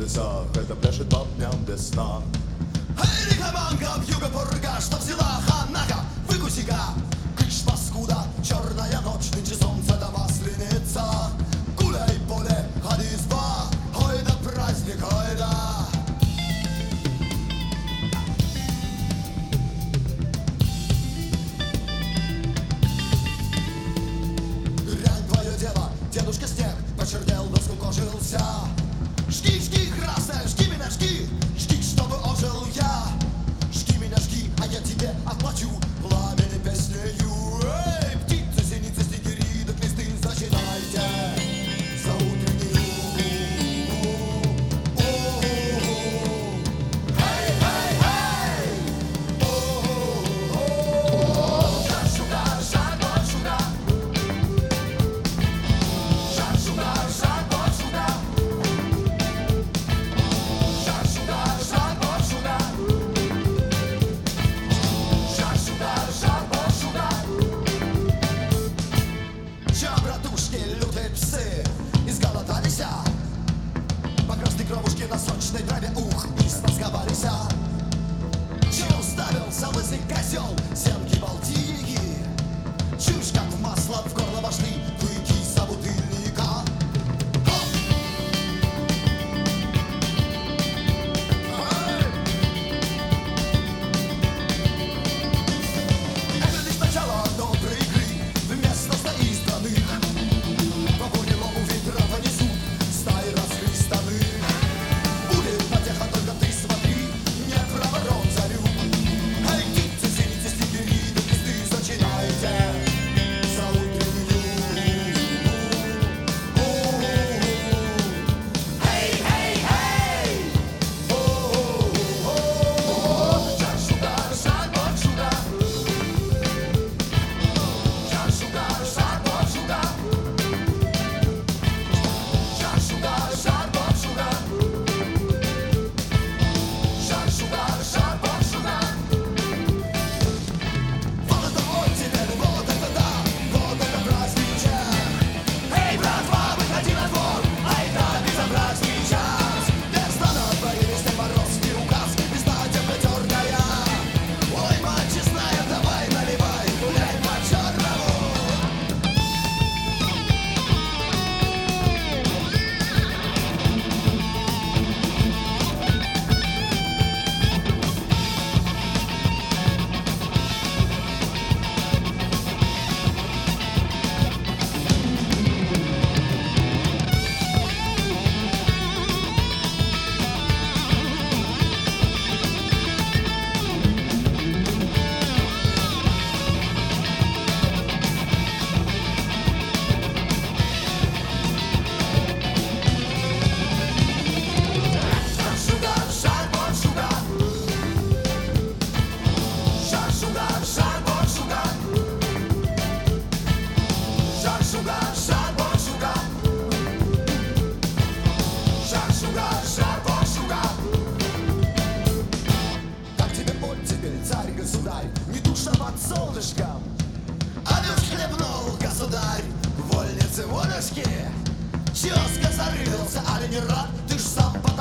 улицах, это пляшет по дням без сна. Эй, рихабанка, вьюга пурга, что взяла ханака, выкуси-ка, кыш, паскуда, черная ночь, нынче солнце да масленица. Гуляй, поле, ходи изба, ой да праздник, ой да. Дрянь твое дело, дедушка снег, почернел, но скукожился. Жги, жги, красная, жги меня, жги, жги, чтобы ожил я. Жги меня, жги, а я тебе отплачу пламени песнею. Эй, птицы, синицы, снегири, да кресты, зачинайте за утреннюю. Эй, эй, эй! Жар, шугар, жар, бот, шугар. Жар, шугар, жар, бот, шугар. Жар, шугар, жар, бот, шугар. Жар, шугар, жар, бот, шугар. Чё, братушки, лютые псы, изголодались? По красной кровушке на сочной траве, ух, и стосковались. Чё уставился лысый козел, семки Балтики? Чушь как масло в горло вошли, клыки собутыльника. Хоп! Это лишь начало доброй игры, вместо стоистранных. По бурелому ветра понесут стаи расхристанных. Будет потеха, только ты смотри, не проворон зарю. Эй, птицы, синицы, снегири, да кресты, зачинайте за утреннюю. Эй, эй, эй! Жар, шугар, жар, бот, шугар. Жар, шугар, жар, бот, шугар. Жар, шугар, жар, бот, шугар. Жар, шугар, жар, бот, шугар. Вот это вот теперь, вот это да, вот это праздничек. Эй, братва, выходи на двор, ай да, безобразный час. Весна на дворе, весной мороз, не указ, весна теплотерная. Ой, мать честная, давай наливай, гуляй по-черному. Жар, шугар, жар, бот, шугар. Жар, шугар, жар, бот, шугар. Жар, шугар, жар, бот, шугар. Жар, шугар, жар, бот, шугар. Как тебе оттепель, царь, государь, не душа под солнышком? Овес хлебнул, государь, вольницы, волюшки. Чё скозарился, али не рад, ты ж сам